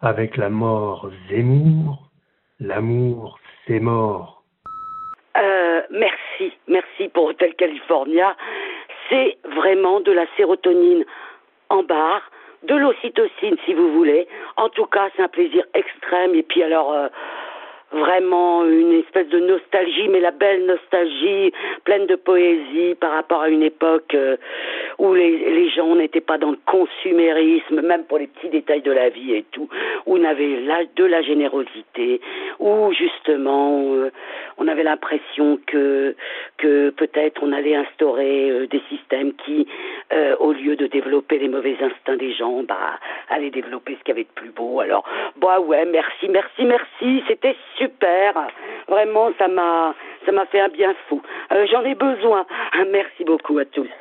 Avec la mort Zemmour, l'amour c'est mort. Merci pour Hotel California. C'est vraiment de la sérotonine en barre, de l'ocytocine si vous voulez. En tout cas, c'est un plaisir extrême. Et puis alors, vraiment une espèce de nostalgie, mais la belle nostalgie, pleine de poésie par rapport à une époque où les gens n'étaient pas dans le consumérisme, même pour les petits détails de la vie et tout, où on avait de la générosité, où justement on avait l'impression que peut-être on allait instaurer des systèmes qui, au lieu de développer les mauvais instincts des gens, allaient développer ce qu'il y avait de plus beau. Alors, ouais, merci, c'était super. Vraiment, ça m'a fait un bien fou. J'en ai besoin. Merci beaucoup à tous.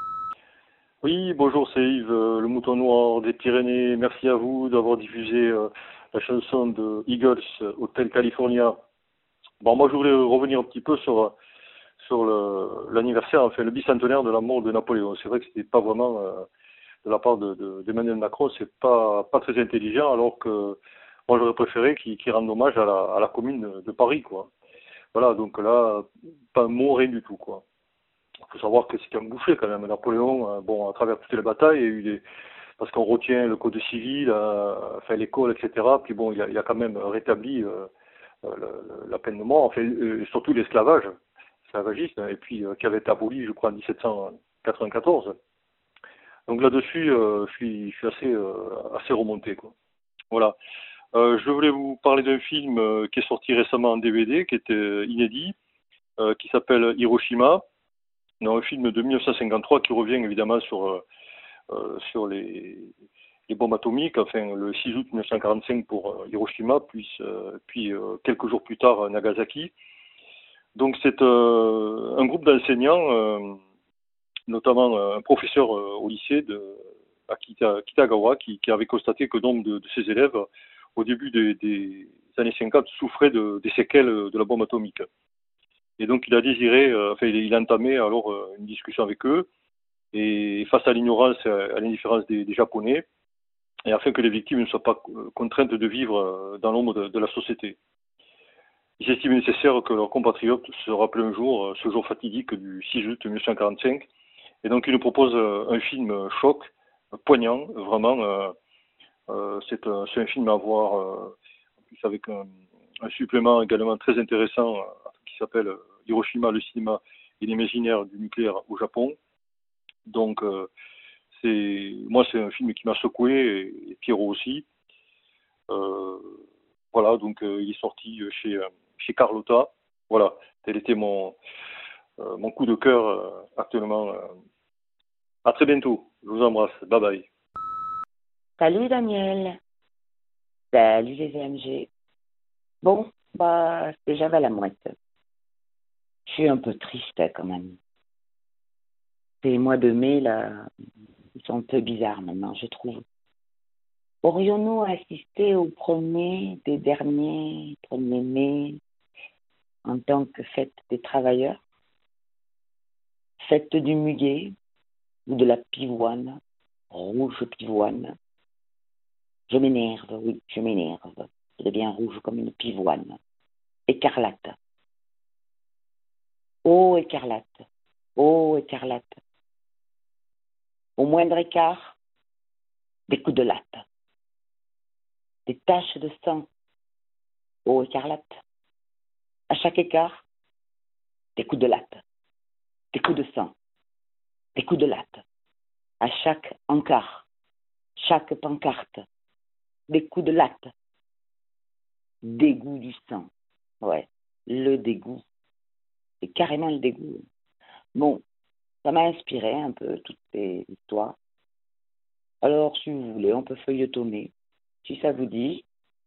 Oui, bonjour, c'est Yves, le mouton noir des Pyrénées. Merci à vous d'avoir diffusé la chanson de Eagles, Hotel California. Bon, moi, je voulais revenir un petit peu sur l'anniversaire, enfin, le bicentenaire de la mort de Napoléon. C'est vrai que c'était pas vraiment, de la part d'Emmanuel Macron, c'est pas très intelligent, alors que moi, j'aurais préféré qu'il rende hommage à la commune de Paris, quoi. Voilà, donc là, pas un mot, rien du tout, quoi. Il faut savoir que c'est un boucher quand même. Napoléon, bon, à travers toutes les batailles, il y a eu parce qu'on retient le code civil, enfin l'école, etc. Puis bon, il a quand même rétabli la peine de mort, enfin, surtout l'esclavage, esclavagiste, hein, et puis qui avait été aboli, je crois, en 1794. Donc là-dessus, je suis assez remonté, quoi. Voilà. Je voulais vous parler d'un film qui est sorti récemment en DVD, qui était inédit, qui s'appelle Hiroshima. Dans un film de 1953 qui revient évidemment sur les bombes atomiques, enfin le 6 août 1945 pour Hiroshima, puis quelques jours plus tard Nagasaki. Donc c'est un groupe d'enseignants, notamment un professeur au lycée à Kitagawa, qui avait constaté que nombre de ses élèves, au début des années 50, souffraient des séquelles de la bombe atomique. Et donc il a désiré, il a entamé alors une discussion avec eux, et face à l'ignorance et à l'indifférence des Japonais, et afin que les victimes ne soient pas contraintes de vivre dans l'ombre de la société. Ils estiment nécessaire que leurs compatriotes se rappellent un jour, ce jour fatidique du 6 août 1945, et donc ils nous proposent un film choc, poignant, vraiment. C'est un film à voir, en plus avec un supplément également très intéressant qui s'appelle Hiroshima, le cinéma et l'imaginaire du nucléaire au Japon. Donc c'est un film qui m'a secoué, et Pierrot aussi. Voilà, donc il est sorti chez Carlotta. Voilà, tel était mon coup de cœur actuellement. À très bientôt, je vous embrasse, bye bye. Salut Daniel, salut les AMG. Bon, c'est Javel à mouette. Je suis un peu triste quand même. Ces mois de mai, là, ils sont un peu bizarres maintenant, je trouve. Aurions-nous assisté au premier des derniers 1er mai en tant que fête des travailleurs? Fête du muguet ou de la pivoine, rouge pivoine? Je m'énerve, oui, je m'énerve. Je deviens rouge comme une pivoine. Écarlate. Oh, écarlate. Oh, écarlate. Au moindre écart, des coups de latte. Des taches de sang. Oh, écarlate. À chaque écart, des coups de latte. Des coups de sang. Des coups de latte. À chaque encart, chaque pancarte, des coups de latte. Dégoût du sang. Ouais, le dégoût. C'est carrément le dégoût. Bon, ça m'a inspiré un peu toutes ces histoires. Alors, si vous voulez, on peut feuilletonner. Si ça vous dit,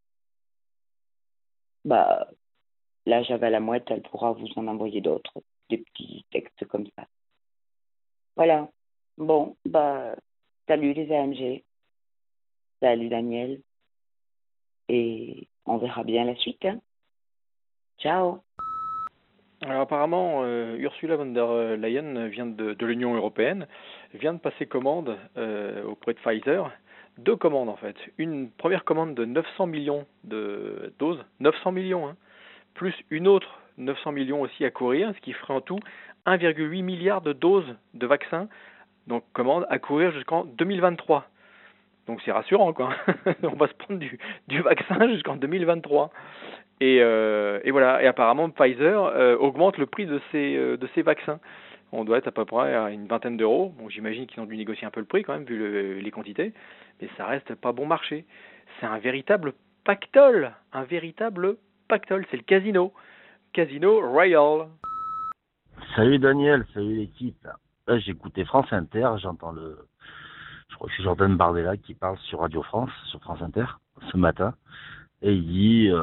là, j'avais la mouette, elle pourra vous en envoyer d'autres, des petits textes comme ça. Voilà. Bon, salut les AMG. Salut Daniel. Et on verra bien la suite. Hein. Ciao. Alors apparemment, Ursula von der Leyen vient de l'Union européenne, vient de passer commande auprès de Pfizer deux commandes en fait. Une première commande de 900 millions de doses, 900 millions, hein, plus une autre 900 millions aussi à courir, ce qui ferait en tout 1,8 milliard de doses de vaccins, donc commande à courir jusqu'en 2023. Donc c'est rassurant, quoi. On va se prendre du vaccin jusqu'en 2023. Et voilà. Et apparemment Pfizer augmente le prix de ces vaccins. On doit être à peu près à une vingtaine d'euros. Bon, j'imagine qu'ils ont dû négocier un peu le prix quand même, vu les quantités. Mais ça reste pas bon marché. C'est un véritable pactole. Un véritable pactole. C'est le Casino Royal. Salut Daniel, salut l'équipe. Là, j'ai écouté France Inter, je crois que c'est Jordan Bardella qui parle sur Radio France, sur France Inter, ce matin. Et il dit,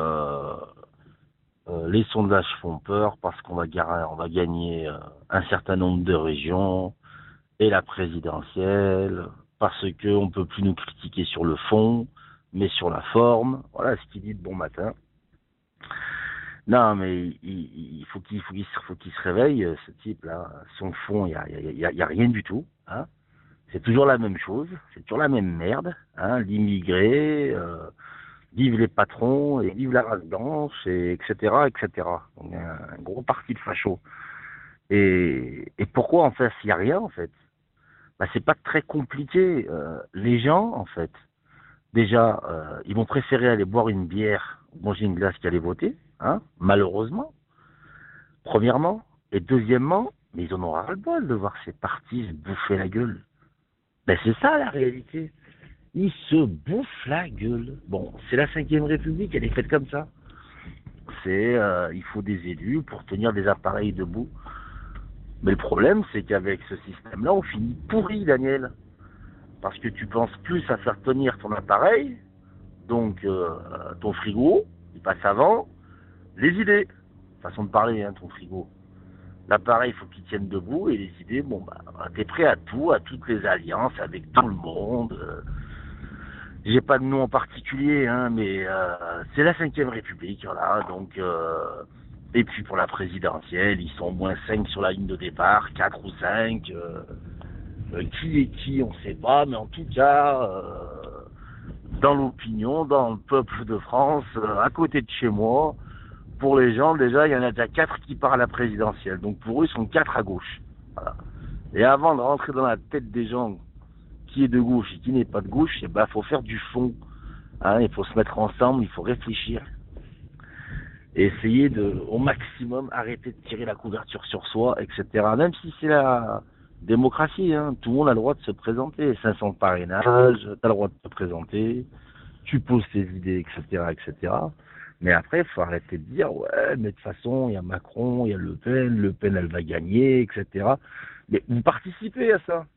les sondages font peur parce qu'on va gagner un certain nombre de régions et la présidentielle, parce qu'on peut plus nous critiquer sur le fond, mais sur la forme. Voilà ce qu'il dit de bon matin. Non, mais il faut qu'il se réveille, ce type-là. Son fond, il y a rien du tout. Hein. C'est toujours la même chose, c'est toujours la même merde. Hein. L'immigré, vive les patrons et vive la race blanche, et etc., etc. Donc un gros parti de fachos. Et pourquoi en fait, s'il y a rien en fait, bah c'est pas très compliqué. Les gens en fait, déjà, ils vont préférer aller boire une bière, manger une glace qu'aller voter. Hein, malheureusement, premièrement, et deuxièmement, mais ils en ont ras-le-bol de voir ces partis se bouffer la gueule. Ben c'est ça la réalité. Ils se bouffent la gueule. Bon, c'est la 5e République, elle est faite comme ça. Il faut des élus pour tenir des appareils debout. Mais le problème, c'est qu'avec ce système-là, on finit pourri, Daniel. Parce que tu penses plus à faire tenir ton appareil, donc ton frigo, il passe avant, les idées, façon de parler, hein, ton frigo. L'appareil, il faut qu'il tienne debout, et les idées, bon, bah, t'es prêt à tout, à toutes les alliances, avec tout le monde. J'ai pas de nom en particulier, hein, mais c'est la 5e République, voilà, donc... et puis pour la présidentielle, ils sont au moins 5 sur la ligne de départ, 4 ou 5. Qui est qui, on sait pas, mais en tout cas... dans l'opinion, dans le peuple de France, à côté de chez moi, pour les gens, déjà, il y en a déjà 4 qui partent à la présidentielle. Donc pour eux, ils sont 4 à gauche. Voilà. Et avant de rentrer dans la tête des gens qui est de gauche et qui n'est pas de gauche, eh ben, faut faire du fond. Hein, il faut se mettre ensemble, il faut réfléchir. Et essayer de, au maximum, arrêter de tirer la couverture sur soi, etc. Même si c'est la démocratie, hein, tout le monde a le droit de se présenter. 500 parrainages, t'as le droit de te présenter, tu poses tes idées, etc., etc. Mais après, il faut arrêter de dire, ouais, mais de toute façon, il y a Macron, il y a Le Pen, elle va gagner, etc. Mais vous participez à ça.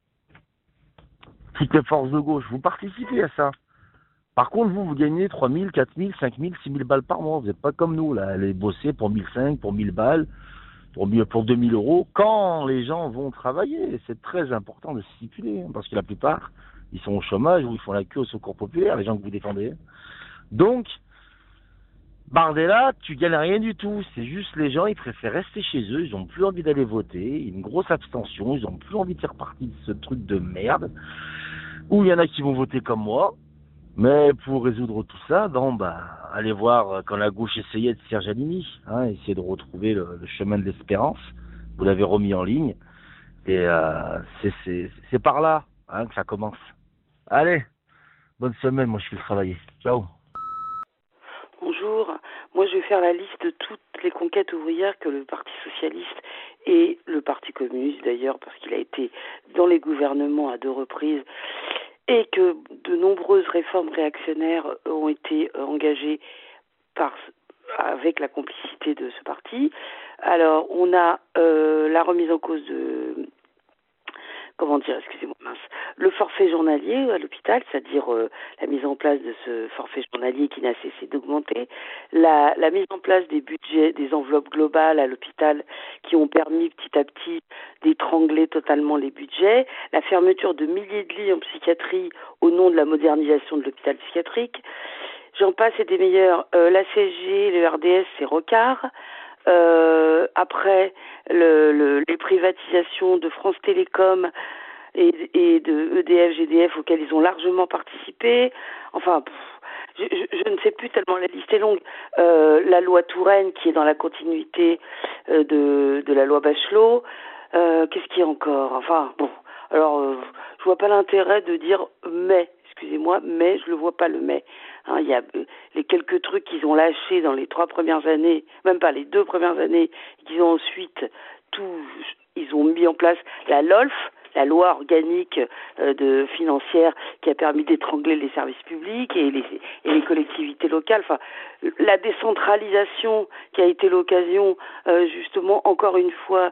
Toutes les forces de gauche, vous participez à ça. Par contre, vous gagnez 3 000, 4 000, 5 000, 6 000 balles par mois. Vous n'êtes pas comme nous, là. Allez bosser pour 1 500, pour 1 000 balles, pour 2 000 euros, quand les gens vont travailler. C'est très important de stipuler, hein, parce que la plupart, ils sont au chômage ou ils font la queue au secours populaire, les gens que vous défendez. Donc, Bardella, tu gagnes rien du tout. C'est juste les gens, ils préfèrent rester chez eux, ils n'ont plus envie d'aller voter, une grosse abstention, ils n'ont plus envie de faire partie de ce truc de merde, où il y en a qui vont voter comme moi. Mais pour résoudre tout ça, allez voir quand la gauche essayait de Serge Alimi, hein, essayer de retrouver le chemin de l'espérance. Vous l'avez remis en ligne. Et c'est par là, hein, que ça commence. Allez, bonne semaine, moi je vais travailler. Ciao. Bonjour, moi je vais faire la liste de toutes les conquêtes ouvrières que le Parti Socialiste et le Parti Communiste d'ailleurs, parce qu'il a été dans les gouvernements à 2 reprises, et que de nombreuses réformes réactionnaires ont été engagées avec la complicité de ce parti. Alors, on a la remise en cause de... le forfait journalier à l'hôpital, c'est-à-dire la mise en place de ce forfait journalier qui n'a cessé d'augmenter, la mise en place des budgets, des enveloppes globales à l'hôpital qui ont permis petit à petit d'étrangler totalement les budgets, la fermeture de milliers de lits en psychiatrie au nom de la modernisation de l'hôpital psychiatrique, j'en passe et des meilleurs, la CSG, le RDS, c'est Rocard. Après les privatisations de France Télécom, et de EDF, GDF auxquels ils ont largement participé. Enfin, je ne sais plus tellement, la liste est longue. La loi Touraine qui est dans la continuité de la loi Bachelot. Qu'est-ce qu'il y a encore? Enfin, bon. Alors, je vois pas l'intérêt de dire mais. Excusez-moi, mais je le vois pas le mais. Hein, il y a les quelques trucs qu'ils ont lâchés dans les 3 premières années, même pas les 2 premières années, et qu'ils ont ensuite ils ont mis en place la LOLF, la loi organique financière qui a permis d'étrangler les services publics et les collectivités locales. Enfin, la décentralisation qui a été l'occasion justement encore une fois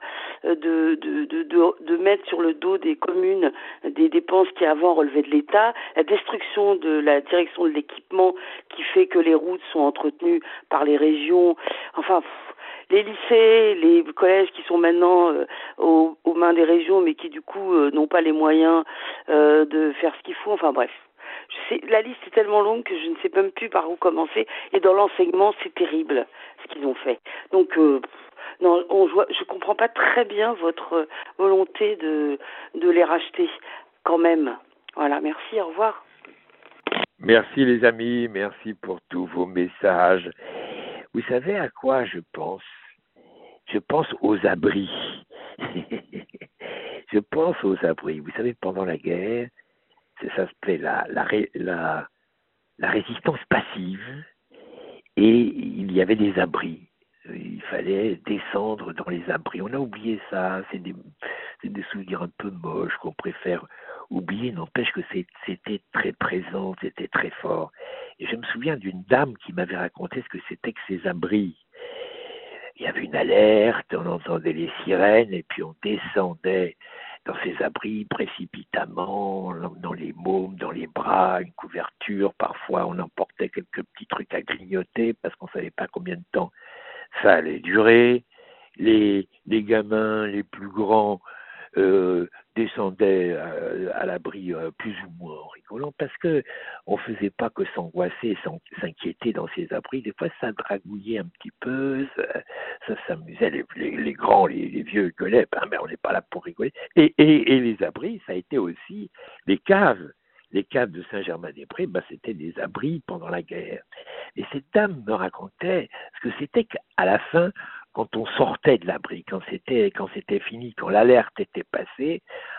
de mettre sur le dos des communes des dépenses qui avant relevaient de l'État, la destruction de la direction de l'équipement qui fait que les routes sont entretenues par les régions. Enfin, les lycées, les collèges qui sont maintenant aux mains des régions, mais qui du coup n'ont pas les moyens de faire ce qu'il faut. Enfin bref, la liste est tellement longue que je ne sais même plus par où commencer. Et dans l'enseignement, c'est terrible ce qu'ils ont fait. Donc non, je comprends pas très bien votre volonté de les racheter quand même. Voilà, merci, au revoir. Merci les amis, merci pour tous vos messages. Vous savez à quoi je pense? Je pense aux abris. Je pense aux abris. Vous savez, pendant la guerre, ça s'appelait la résistance passive, et il y avait des abris. Il fallait descendre dans les abris. On a oublié ça. C'est des souvenirs un peu moches qu'on préfère oublier. N'empêche que c'était très présent, c'était très fort. Et je me souviens d'une dame qui m'avait raconté ce que c'était que ces abris. Il y avait une alerte, on entendait les sirènes, et puis on descendait dans ces abris précipitamment, dans les mômes, dans les bras, une couverture. Parfois, on emportait quelques petits trucs à grignoter parce qu'on ne savait pas combien de temps ça allait durer. Les gamins les plus grands descendaient à l'abri plus ou moins en rigolant, parce que on faisait pas que s'angoisser, s'inquiéter dans ces abris. Des fois, ça dragouillait un petit peu, ça s'amusait. Les grands, les vieux gueulaient, mais on n'est pas là pour rigoler. Et les abris, ça a été aussi les caves. Les caves de Saint-Germain-des-Prés, c'était des abris pendant la guerre. Et cette dame me racontait ce que c'était qu'à la fin, quand on sortait de l'abri, quand c'était fini, quand l'alerte était passée,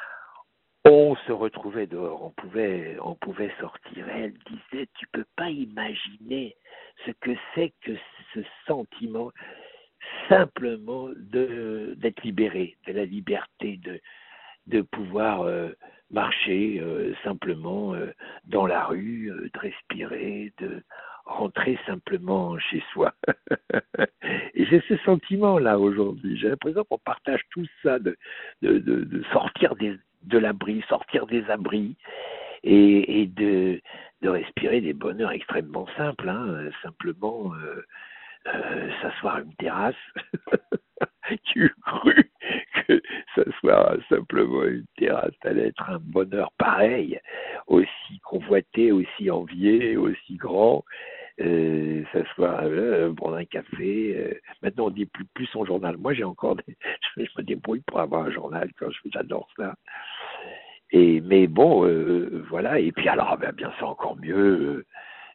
on se retrouvait dehors, on pouvait sortir. Et elle disait, tu peux pas imaginer ce que c'est que ce sentiment simplement d'être libéré, de la liberté, de pouvoir marcher simplement dans la rue, de respirer, de rentrer simplement chez soi. Et j'ai ce sentiment-là aujourd'hui. J'ai l'impression qu'on partage tout ça, de sortir de l'abri, sortir des abris, et de respirer des bonheurs extrêmement simples, simplement s'asseoir à une terrasse. Tu cru que s'asseoir simplement à une terrasse allait être un bonheur pareil, aussi convoité, aussi envié, aussi grand? S'asseoir, prendre un café. Maintenant, on dit plus son journal. Moi, j'ai encore je me débrouille pour avoir un journal quand j'adore ça. Mais bon, voilà. Et puis alors, bien sûr, encore mieux.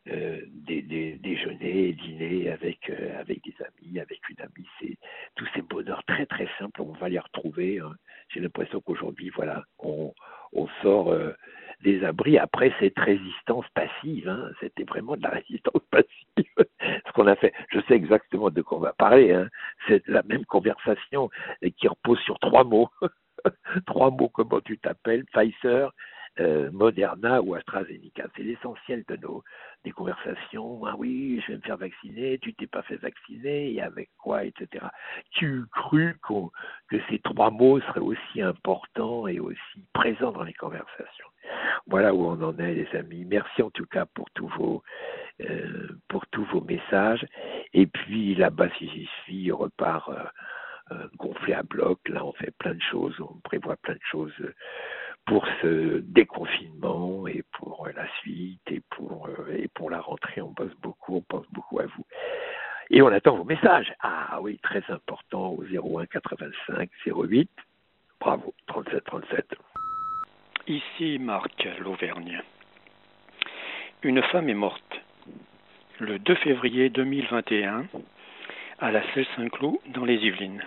Déjeuner, dîner avec des amis, avec une amie, c'est tous ces bonheurs très très simples, on va les retrouver. J'ai l'impression qu'aujourd'hui, voilà, on sort des abris après cette résistance passive. C'était vraiment de la résistance passive. Ce qu'on a fait, je sais exactement de quoi on va parler. C'est la même conversation qui repose sur 3 mots. 3 mots, comment tu t'appelles, Pfizer, Moderna ou AstraZeneca. C'est l'essentiel des conversations. Ah oui, je vais me faire vacciner, tu t'es pas fait vacciner, et avec quoi, etc. Tu crus que ces 3 mots seraient aussi importants et aussi présents dans les conversations. Voilà où on en est, les amis. Merci en tout cas pour tous vos messages. Et puis là-bas, si j'y suis, on repart gonflé à bloc. Là, on fait plein de choses, on prévoit plein de choses pour ce déconfinement et pour la suite et pour la rentrée. On pense beaucoup à vous. Et on attend vos messages. Ah oui, très important, au 01 85 08. Bravo, 37 37. Ici Marc, l'Auvergne. Une femme est morte le 2 février 2021 à la Selle Saint-Cloud dans les Yvelines.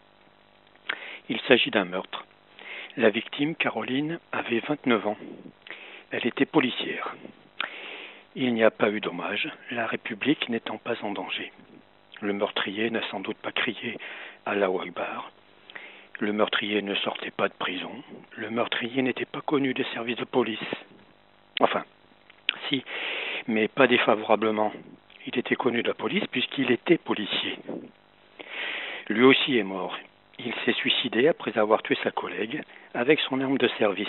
Il s'agit d'un meurtre. La victime, Caroline, avait 29 ans. Elle était policière. Il n'y a pas eu dommage, la République n'étant pas en danger. Le meurtrier n'a sans doute pas crié « Allahu Akbar ». Le meurtrier ne sortait pas de prison. Le meurtrier n'était pas connu des services de police. Enfin, si, mais pas défavorablement. Il était connu de la police puisqu'il était policier. Lui aussi est mort. Il s'est suicidé après avoir tué sa collègue avec son arme de service.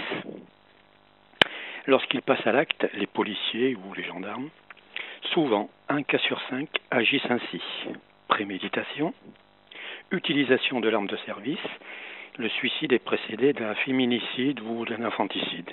Lorsqu'il passe à l'acte, les policiers ou les gendarmes, souvent 1 cas sur 5 agissent ainsi. Préméditation, utilisation de l'arme de service, le suicide est précédé d'un féminicide ou d'un infanticide.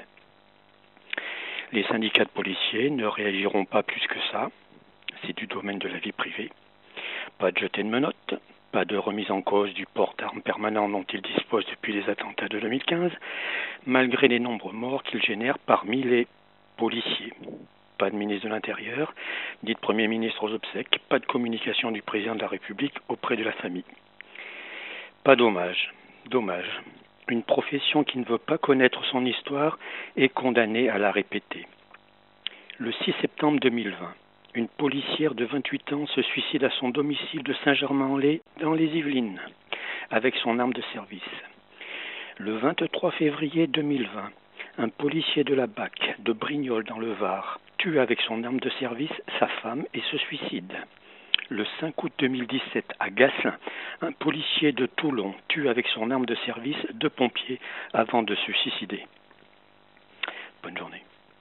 Les syndicats de policiers ne réagiront pas plus que ça, c'est du domaine de la vie privée. Pas de jeté de menottes, pas de remise en cause du port d'armes permanent dont ils disposent depuis les attentats de 2015, malgré les nombreux morts qu'ils génèrent parmi les policiers. Pas de ministre de l'Intérieur, ni de Premier ministre aux obsèques, pas de communication du président de la République auprès de la famille. Pas d'hommage. Dommage. Une profession qui ne veut pas connaître son histoire est condamnée à la répéter. Le 6 septembre 2020, une policière de 28 ans se suicide à son domicile de Saint-Germain-en-Laye dans les Yvelines, avec son arme de service. Le 23 février 2020, un policier de la BAC de Brignoles dans le Var tue avec son arme de service sa femme et se suicide. Le 5 août 2017, à Gassin, un policier de Toulon tue avec son arme de service 2 pompiers avant de se suicider. Bonne journée.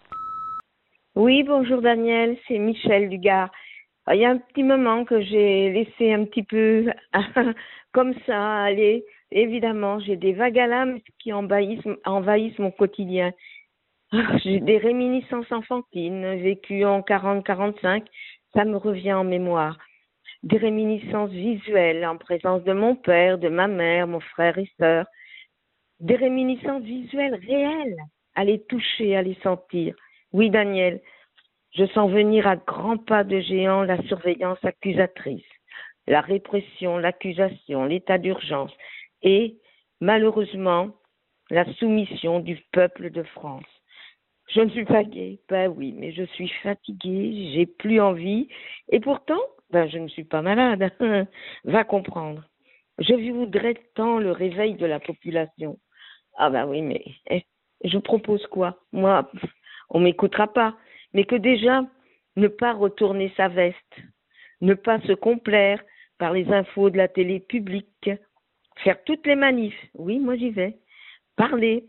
Oui, bonjour Daniel, c'est Michel du Gard. Il y a un petit moment que j'ai laissé un petit peu comme ça aller. Évidemment, j'ai des vagues à l'âme qui envahissent mon quotidien. J'ai des réminiscences enfantines vécues en 40-45, ça me revient en mémoire. Des réminiscences visuelles en présence de mon père, de ma mère, mon frère et sœur. Des réminiscences visuelles réelles, à les toucher, à les sentir. Oui, Daniel, je sens venir à grands pas de géant la surveillance accusatrice, la répression, l'accusation, l'état d'urgence et, malheureusement, la soumission du peuple de France. Je ne suis pas gaie, ben oui, mais je suis fatiguée, j'ai plus envie, et pourtant, je ne suis pas malade, va comprendre. Je voudrais tant le réveil de la population. Ah ben oui, mais je propose quoi? Moi, on m'écoutera pas, mais que déjà, ne pas retourner sa veste, ne pas se complaire par les infos de la télé publique, faire toutes les manifs, oui, moi j'y vais, parler,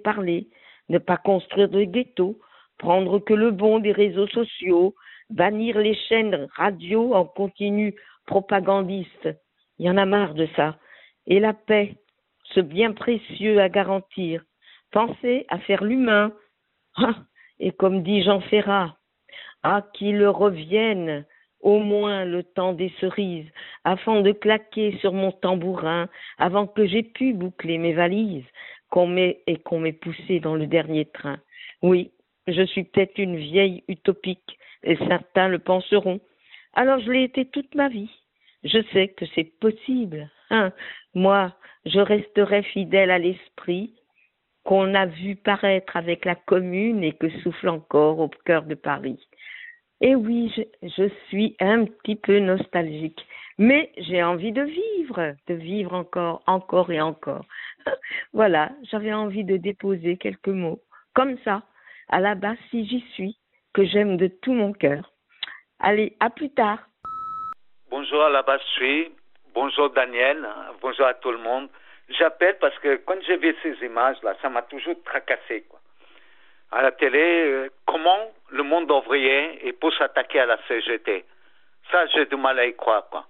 ne pas construire de ghettos, prendre que le bon des réseaux sociaux, bannir les chaînes radio en continu propagandiste. Il y en a marre de ça. Et la paix, ce bien précieux à garantir. Pensez à faire l'humain. Et comme dit Jean Ferrat, qu'il revienne au moins le temps des cerises, afin de claquer sur mon tambourin, avant que j'aie pu boucler mes valises, qu'on m'ait poussé dans le dernier train. Oui, je suis peut-être une vieille utopique, et certains le penseront. Alors je l'ai été toute ma vie. Je sais que c'est possible. Moi, je resterai fidèle à l'esprit qu'on a vu paraître avec la Commune et que souffle encore au cœur de Paris. Et oui, je suis un petit peu nostalgique, mais j'ai envie de vivre encore et encore. Voilà, j'avais envie de déposer quelques mots, comme ça, à la base si j'y suis, que j'aime de tout mon cœur. Allez, à plus tard. Bonjour à la base, je suis. Bonjour Daniel, bonjour à tout le monde. J'appelle parce que quand j'ai vu ces images-là, ça m'a toujours tracassé, quoi. À la télé, comment le monde ouvrier est pour s'attaquer à la CGT. Ça, j'ai du mal à y croire, quoi.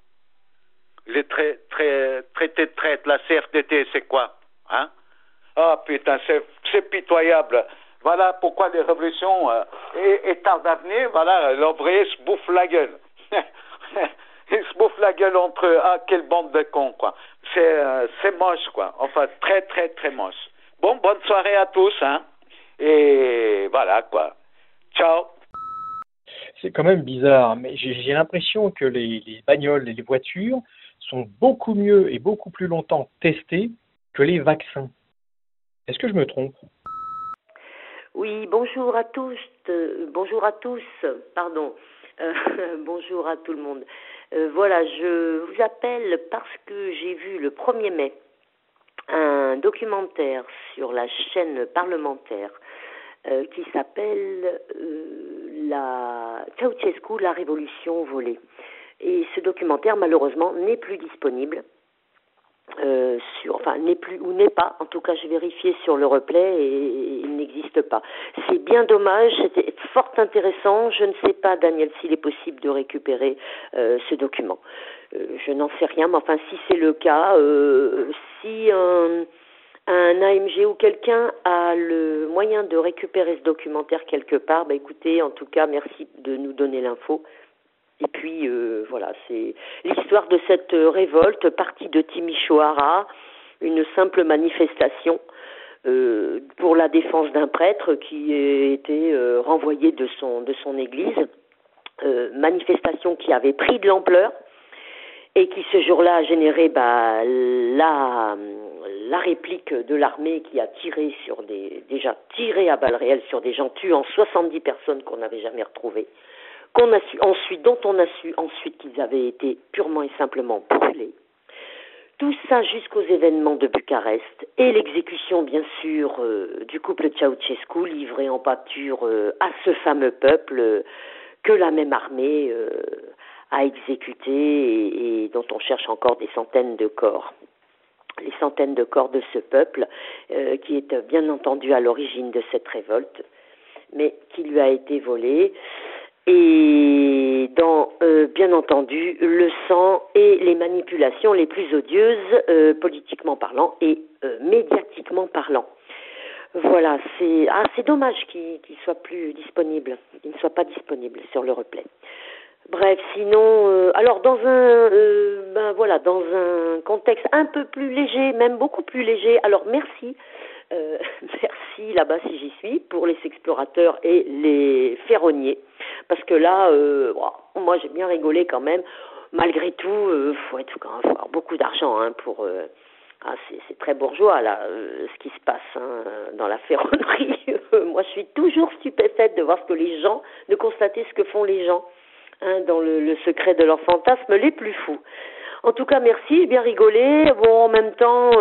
Les traités de traite, la CFDT, c'est quoi, hein? Ah putain, c'est pitoyable. Voilà pourquoi les révolutions tardent à venir. Voilà, l'ouvrier se bouffe la gueule. Ils se bouffent la gueule entre eux. Ah, quelle bande de cons, quoi. C'est moche, quoi. Enfin, très, très, très moche. Bon, bonne soirée à tous, hein. Et voilà, quoi. Ciao. C'est quand même bizarre, mais j'ai l'impression que les bagnoles et les voitures sont beaucoup mieux et beaucoup plus longtemps testées que les vaccins. Est-ce que je me trompe? Oui, bonjour à tous, bonjour à tous, pardon, bonjour à tout le monde. Voilà, je vous appelle parce que j'ai vu le 1er mai un documentaire sur la chaîne parlementaire qui s'appelle Ceausescu, la révolution volée. Et ce documentaire, malheureusement, n'est plus disponible. N'est plus ou n'est pas, en tout cas j'ai vérifié sur le replay et il n'existe pas. C'est bien dommage, c'était fort intéressant. Je ne sais pas, Daniel, s'il est possible de récupérer ce document. Je n'en sais rien, mais enfin si c'est le cas, si un AMG ou quelqu'un a le moyen de récupérer ce documentaire quelque part, bah écoutez, en tout cas merci de nous donner l'info. Et puis voilà, c'est l'histoire de cette révolte partie de Timișoara, une simple manifestation pour la défense d'un prêtre qui a été renvoyé de son église, manifestation qui avait pris de l'ampleur et qui ce jour-là a généré la réplique de l'armée qui a tiré tiré à balles réelles sur des gens, tuant 70 personnes qu'on n'avait jamais retrouvées. Dont on a su ensuite qu'ils avaient été purement et simplement brûlés. Tout ça jusqu'aux événements de Bucarest et l'exécution, bien sûr, du couple Ceausescu livré en pâture à ce fameux peuple que la même armée a exécuté et dont on cherche encore des centaines de corps. Les centaines de corps de ce peuple qui est bien entendu à l'origine de cette révolte, mais qui lui a été volé. Et dans, bien entendu, le sang et les manipulations les plus odieuses, politiquement parlant et médiatiquement parlant. Voilà, c'est dommage qu'il soit plus disponible, qu'il ne soit pas disponible sur le replay. Bref, sinon, alors dans un contexte un peu plus léger, même beaucoup plus léger. Alors merci. Merci là-bas si j'y suis pour les explorateurs et les ferronniers parce que là moi j'ai bien rigolé quand même malgré tout. Faut avoir beaucoup d'argent pour c'est très bourgeois là ce qui se passe dans la ferronnerie. Moi je suis toujours stupéfaite de voir de constater ce que font les gens dans le secret de leurs fantasmes les plus fous. En tout cas merci, j'ai bien rigolé. Bon, en même temps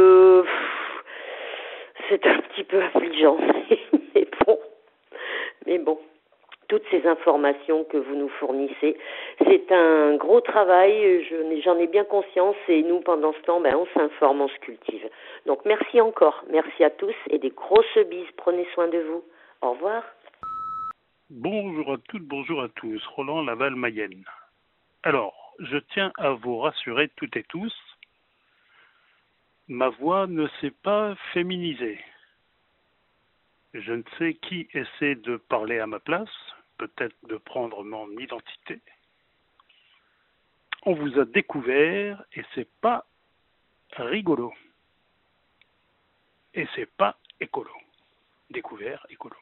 c'est un petit peu affligeant, mais bon, toutes ces informations que vous nous fournissez, c'est un gros travail, j'en ai bien conscience, et nous, pendant ce temps, on s'informe, on se cultive. Donc, merci encore, merci à tous, et des grosses bises, prenez soin de vous. Au revoir. Bonjour à toutes, bonjour à tous, Roland Laval-Mayenne. Alors, je tiens à vous rassurer toutes et tous, ma voix ne s'est pas féminisée. Je ne sais qui essaie de parler à ma place, peut-être de prendre mon identité. On vous a découvert et c'est pas rigolo. Et c'est pas écolo. Découvert, écolo.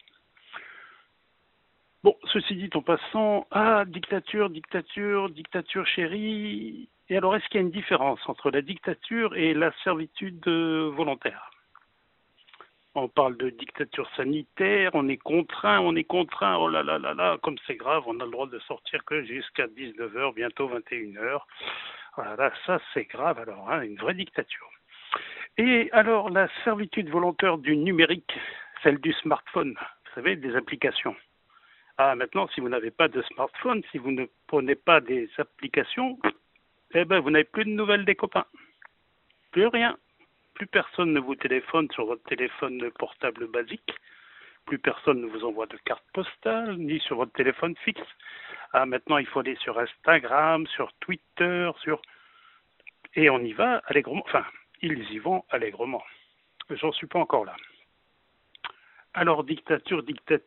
Bon, ceci dit en passant, dictature chérie. Et alors, est-ce qu'il y a une différence entre la dictature et la servitude volontaire? On parle de dictature sanitaire, on est contraint, oh là là là là, comme c'est grave, on a le droit de sortir que jusqu'à 19h, bientôt 21h. Voilà, ça c'est grave alors, une vraie dictature. Et alors, la servitude volontaire du numérique, celle du smartphone, vous savez, des applications. Maintenant, si vous n'avez pas de smartphone, si vous ne prenez pas des applications, vous n'avez plus de nouvelles des copains. Plus rien. Plus personne ne vous téléphone sur votre téléphone portable basique. Plus personne ne vous envoie de carte postale, ni sur votre téléphone fixe. Maintenant, il faut aller sur Instagram, sur Twitter, et on y va allègrement. Enfin, ils y vont allègrement. J'en suis pas encore là. Alors, dictature,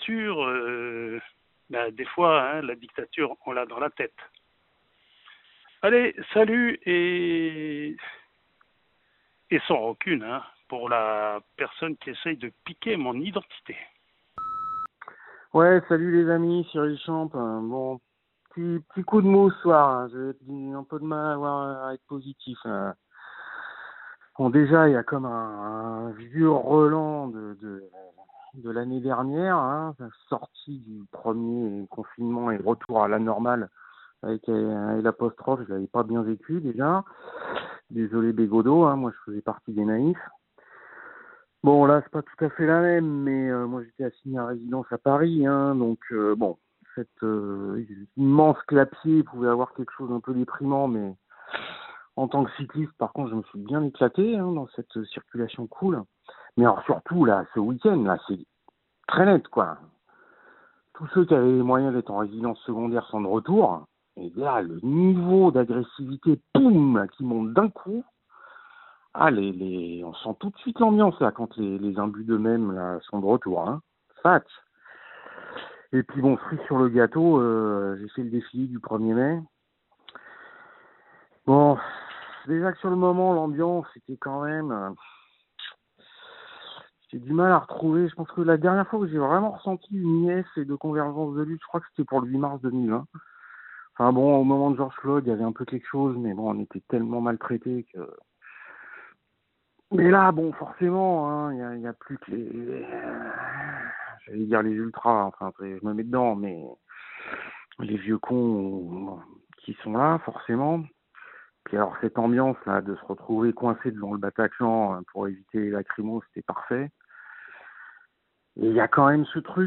des fois, la dictature, on l'a dans la tête. Allez, salut et sans rancune, pour la personne qui essaye de piquer mon identité. Ouais, salut les amis, Cyril Champ. Bon, petit coup de mou ce soir. Hein. J'ai un peu de mal à être positif. Bon, déjà, il y a comme un vieux relent de l'année dernière, hein, sortie du premier confinement et retour à la normale avec l'apostrophe. Je l'avais pas bien vécu déjà. Désolé Bégodeau, hein, moi je faisais partie des naïfs. Bon, là, c'est pas tout à fait la même, mais moi, j'étais assigné à résidence à Paris, hein, donc bon, cette immense clapier pouvait avoir quelque chose un peu déprimant, mais en tant que cycliste, par contre, je me suis bien éclaté hein, dans cette circulation cool. Mais alors surtout, là, ce week-end, là, c'est très net, quoi. Tous ceux qui avaient les moyens d'être en résidence secondaire sont de retour, et là, le niveau d'agressivité, poum, là, qui monte d'un coup. Ah, on sent tout de suite l'ambiance là quand les imbus d'eux-mêmes là sont de retour, hein. Fat. Et puis bon, cerise sur le gâteau, j'ai fait le défilé du 1er mai. Bon, déjà que sur le moment, l'ambiance était quand même... j'ai du mal à retrouver. Je pense que la dernière fois que j'ai vraiment ressenti une liesse et de convergence de lutte, je crois que c'était pour le 8 mars 2020. Enfin bon, au moment de George Floyd, il y avait un peu quelque chose, mais bon, on était tellement maltraités que... Mais là, bon, forcément, hein, il y a plus que j'allais dire les ultras, enfin, je me mets dedans, mais les vieux cons qui sont là, forcément. Puis alors, cette ambiance-là, de se retrouver coincé devant le Bataclan pour éviter les lacrymos, c'était parfait. Et il y a quand même ce truc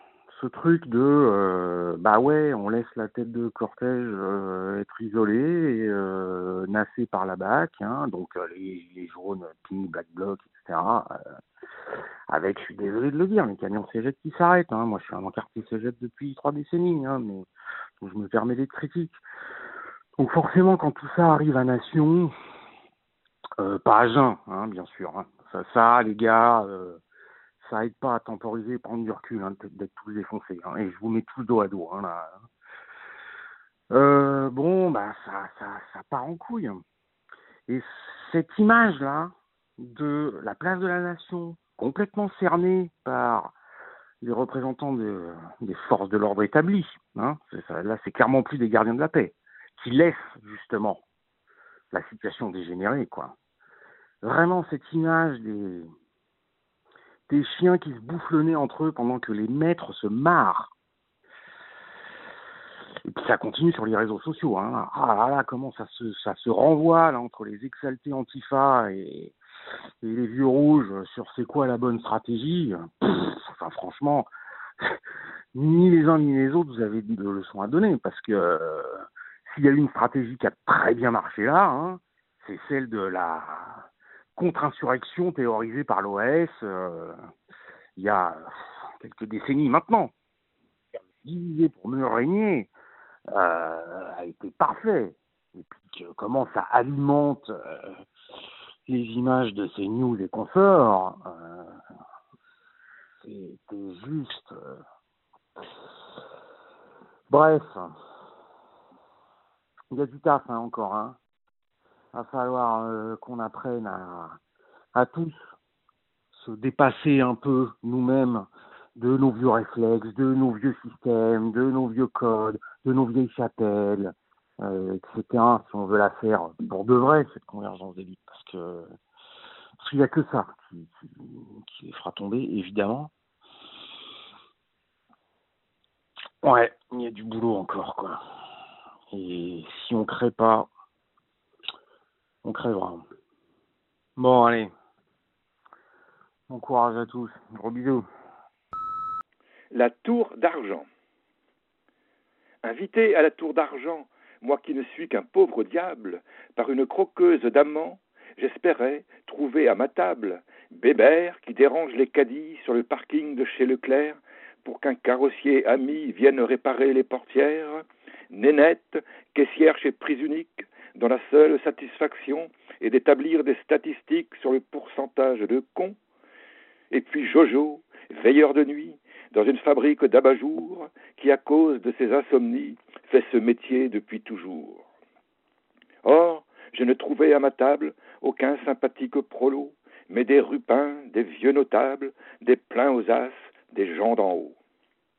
de, bah ouais, on laisse la tête de cortège être isolée et nassée par la BAC, hein, donc les jaunes, Pink, Black Bloc, etc. Avec, je suis désolé de le dire, les camions CGT qui s'arrêtent. Hein. Moi, je suis un encarté CGT depuis 3 décennies, hein, mais donc je me permets d'être critique. Donc forcément, quand tout ça arrive à Nation, pas à jeun, hein, bien sûr. Hein. Ça, les gars... ça aide pas à temporiser et prendre du recul, hein, d'être tous défoncés. Hein, et je vous mets tous dos à dos. Hein, là. Bon, bah ça part en couille. Et cette image-là de la place de la nation, complètement cernée par les représentants des forces de l'ordre établies, hein, là c'est clairement plus des gardiens de la paix, qui laissent justement la situation dégénérer, quoi. Vraiment cette image des chiens qui se bouffent le nez entre eux pendant que les maîtres se marrent. Et puis ça continue sur les réseaux sociaux. Hein. Ah là là, comment ça se renvoie là, entre les exaltés antifa et les vieux rouges sur c'est quoi la bonne stratégie. Enfin franchement, ni les uns ni les autres, vous avez de leçons à donner. Parce que s'il y a une stratégie qui a très bien marché là, hein, c'est celle de la contre-insurrection théorisée par l'OAS il y a quelques décennies maintenant. Diviser pour mieux régner a été parfait. Et puis comment ça alimente les images de ces news et consorts, c'était juste... Bref, il y a du taf hein, encore. Hein. Va falloir qu'on apprenne à tous se dépasser un peu nous-mêmes de nos vieux réflexes, de nos vieux systèmes, de nos vieux codes, de nos vieilles chapelles, etc. Si on veut la faire pour de vrai, cette convergence d'élite, parce qu'il n'y a que ça qui les fera tomber, évidemment. Ouais, il y a du boulot encore, quoi. Et si on crée pas, on crèvera. Bon, allez. Bon courage à tous. Gros bisous. La tour d'argent. Invité à la tour d'argent, moi qui ne suis qu'un pauvre diable, par une croqueuse d'amants, j'espérais trouver à ma table Bébert qui dérange les caddies sur le parking de chez Leclerc pour qu'un carrossier ami vienne réparer les portières, Nénette, caissière chez Prise Unique, dont la seule satisfaction est d'établir des statistiques sur le pourcentage de cons, et puis Jojo, veilleur de nuit, dans une fabrique d'abat-jour, qui, à cause de ses insomnies, fait ce métier depuis toujours. Or, je ne trouvais à ma table aucun sympathique prolo, mais des rupins, des vieux notables, des pleins aux as, des gens d'en haut.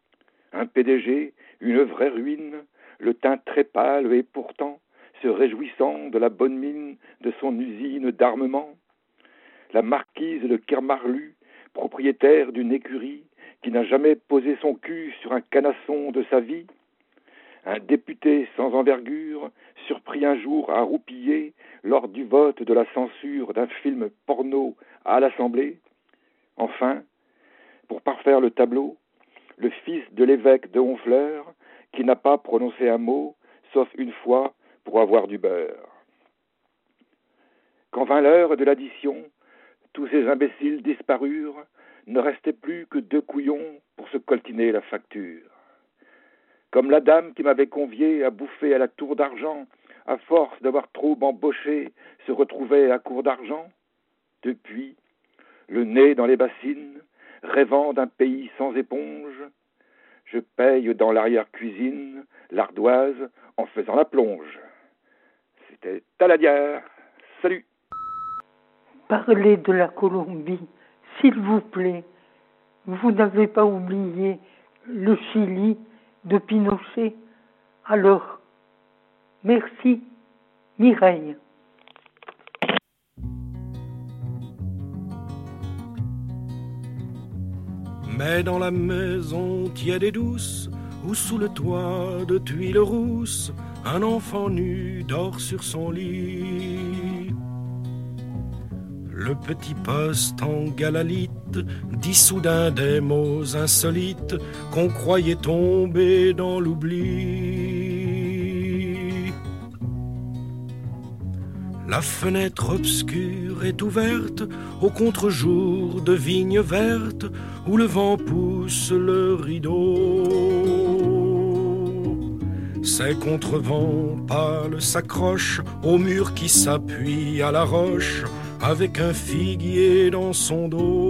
Un PDG, une vraie ruine, le teint très pâle et pourtant se réjouissant de la bonne mine de son usine d'armement. La marquise de Kermarlu, propriétaire d'une écurie qui n'a jamais posé son cul sur un canasson de sa vie. Un député sans envergure, surpris un jour à roupiller lors du vote de la censure d'un film porno à l'Assemblée. Enfin, pour parfaire le tableau, le fils de l'évêque de Honfleur qui n'a pas prononcé un mot, sauf une fois, pour avoir du beurre. Quand vint l'heure de l'addition, tous ces imbéciles disparurent, ne restait plus que 2 couillons pour se coltiner la facture. Comme la dame qui m'avait convié à bouffer à la tour d'argent, à force d'avoir trop embauché, se retrouvait à court d'argent. Depuis, le nez dans les bassines, rêvant d'un pays sans éponge, je paye dans l'arrière-cuisine l'ardoise en faisant la plonge. C'était Taladière. Salut. Parlez de la Colombie, s'il vous plaît. Vous n'avez pas oublié le Chili de Pinochet. Alors, merci, Mireille. Mais dans la maison tiède et douce, ou sous le toit de tuiles rousses, un enfant nu dort sur son lit. Le petit poste en galalite dit soudain des mots insolites qu'on croyait tomber dans l'oubli. La fenêtre obscure est ouverte au contre-jour de vignes vertes où le vent pousse le rideau. Ces contrevents pâles s'accrochent au mur qui s'appuie à la roche avec un figuier dans son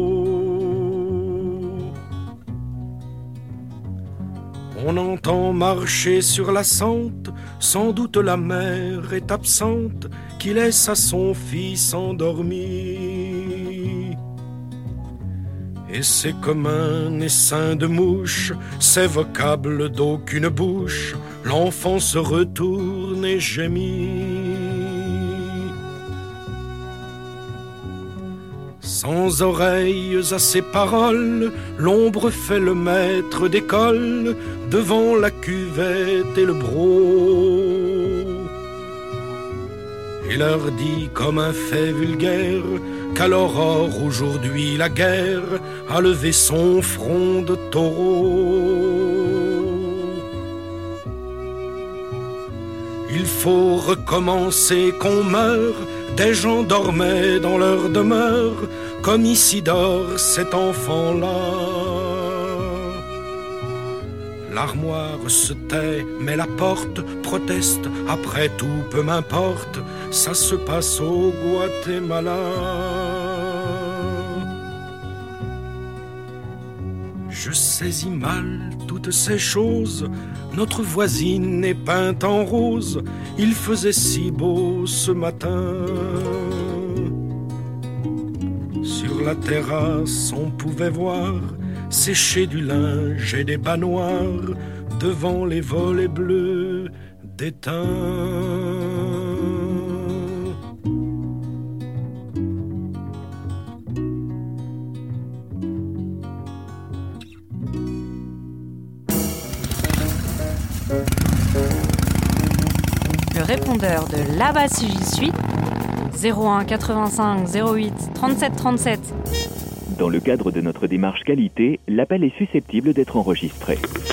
dos. On entend marcher sur la sente, sans doute la mère est absente, qui laisse à son fils endormi. Et c'est comme un essaim de mouche, c'est vocable d'aucune bouche, l'enfant se retourne et gémit. Sans oreilles à ses paroles, l'ombre fait le maître d'école devant la cuvette et le broc. Il leur dit comme un fait vulgaire qu'à l'aurore aujourd'hui la guerre a levé son front de taureau. Il faut recommencer qu'on meurt, des gens dormaient dans leur demeure, comme ici dort cet enfant-là. L'armoire se tait, mais la porte proteste, après tout peu m'importe, ça se passe au Guatemala. Je saisis mal toutes ces choses, notre voisine est peinte en rose, il faisait si beau ce matin. Sur la terrasse on pouvait voir sécher du linge et des bas noirs devant les volets bleus d'étain. Le répondeur de là-bas si j'y suis, 01 85 08 37 37. Dans le cadre de notre démarche qualité, l'appel est susceptible d'être enregistré.